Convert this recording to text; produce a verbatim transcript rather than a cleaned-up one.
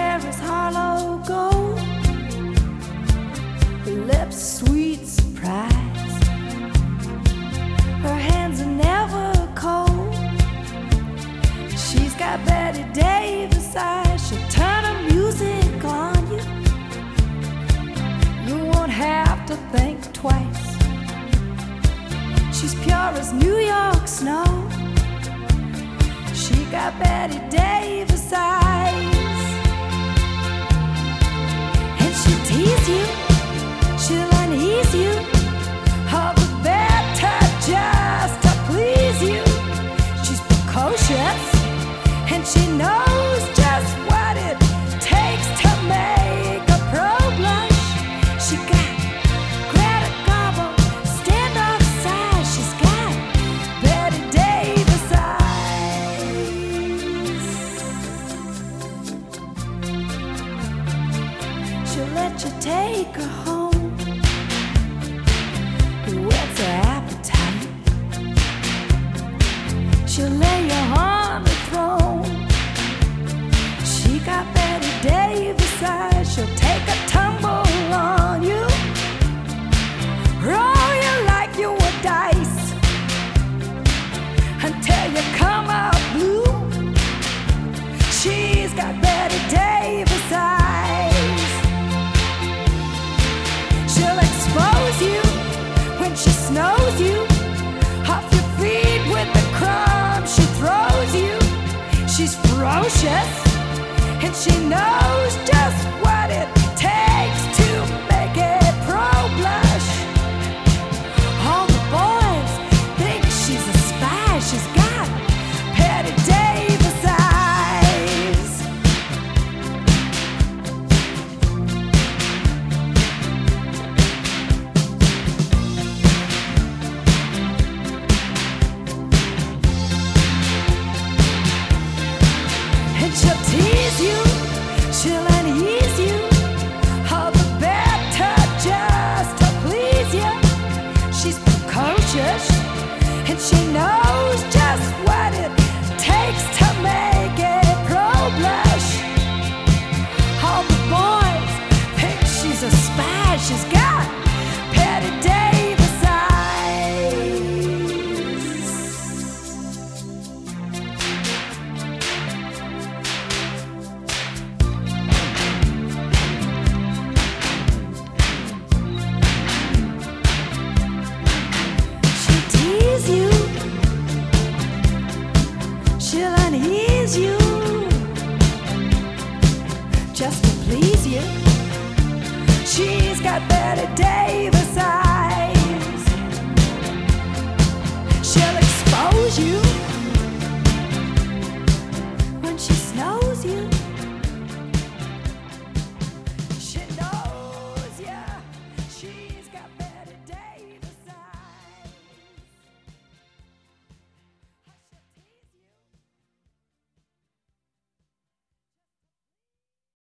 hair is hollow gold, her lips sweet surprise, her hands are never cold. She's got Betty Davis eyes, she'll turn her music on you. You won't have to think twice. She's pure as New York snow. She got Betty Davis eyes. And she'll tease you, she'll unease you, all the better just to please you. She's precocious, and she knows just what it takes to make a pro blush. She got Greta Garbo, standoff size. She's got Betty Davis eyes. She'll let you take her home, whets her appetite. She'll lay you on the throne. She got Betty Davis eyes. She'll take a tumble on you, roll you like you were dice, until you come out blue. She's got Betty Davis eyes. She'll expose you when she snows you off your feet with the crumbs she throws you. She's ferocious, and she knows just what it takes to make it pro blush. All the boys think she's a spy. She's got Betty Davis eyes. And she'll tease you, she'll unease you, all the better just to please you. She's precocious, and she knows just what it takes to make it pro blush. All the boys think she's a spy. She's got Betty Davis eyes. She'll tease you, she'll unease you, just to please you. She's got Betty Davis